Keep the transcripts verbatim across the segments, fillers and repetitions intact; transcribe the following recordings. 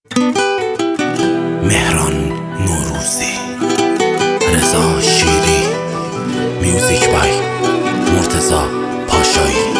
مهران نوروزی، رضا شیری، میوزیک بای مرتضی پاشایی.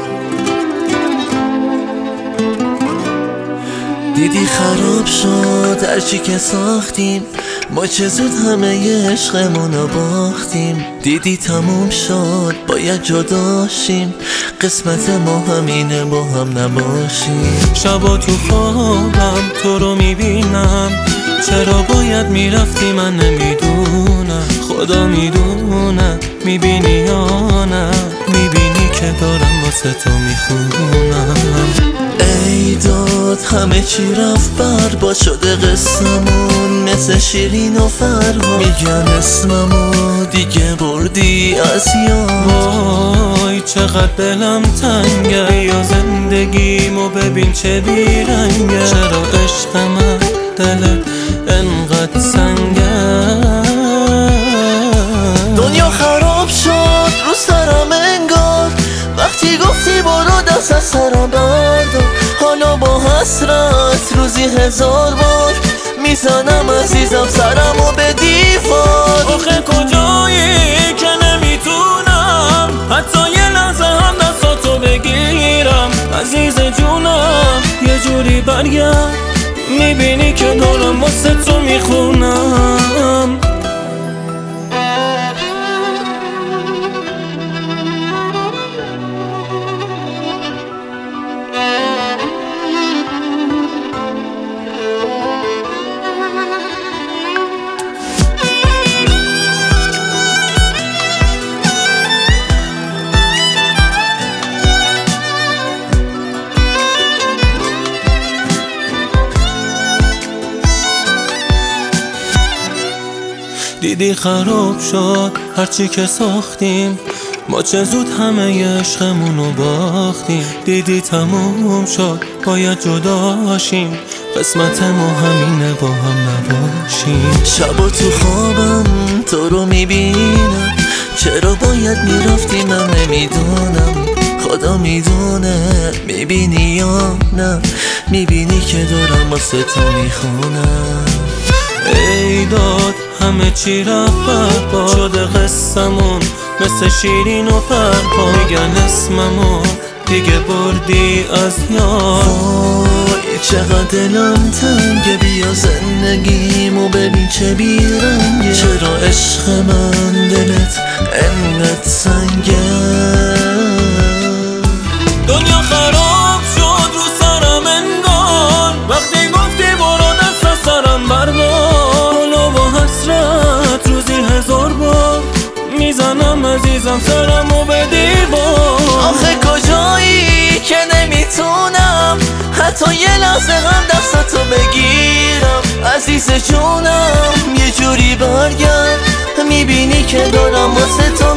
دیدی خراب شد هرچی که ساختیم، ما چه زود همه عشقمونو باختیم. دیدی تموم شد باید جداشیم، قسمت ما همینه با هم نباشیم. شبا تو خوابم تو رو میبینم، چرا باید میرفتی من نمیدونم. خدا میدونه میبینی یا نه، میبینی که دارم واسه تو میخونم. ای داد همه چی رفت برباد شده قصمون، مثل شیرین و فرها میگن اسممو دیگه بردی از یاد. وای چقدر دلم تنگه، یا زندگیمو ببین چه بیرنگه. چرا عشق من دلت انقدر سنگه؟ دنیا خراب شد رو سرم انگار، وقتی گفتی برو دست از سرم بردار. حالا با حسرت روزی هزار بار میزنم عزیزم سرمو به دیوار. آخه کجایی که نمیتونم حتی یه لحظه هم دستاتو بگیرم. عزیز جونم یه جوری برگرد، میبینی که دارم واسه تو میخونم. دیدی خراب شد هرچی که ساختیم، ما چه زود همه عشقمونو باختیم. دیدی تموم شد باید جداشیم، قسمت ما همینه با هم نباشیم. شبا تو خوابم تو رو میبینم، چرا باید میرفتی من نمیدونم. خدا میدونه میبینی یا نه، میبینی که دارم واسه تو میخونم. ای داد همه چی رفت برباد شده قصمون، مثل شیرین و فرها میگن اسممو دیگه بردی از یاد. وای چقدر دلم تنگه، بیا زندگیمو ببین چه بیرنگه. چرا عشق من دلت انقدر سنگه؟ دنیا خراب شد رو سرم انگار، وقتی گفتی برو دست از سرم بردار. حالا با حسرت روزی هزار بار میزنم عزیزم سرمو به دیوار. آخه کجایی که نمیتونم حتی یه لحظه هم دستاتو بگیرم. عزیز جونم یه جوری برگرد، میبینی که دارم واسه تو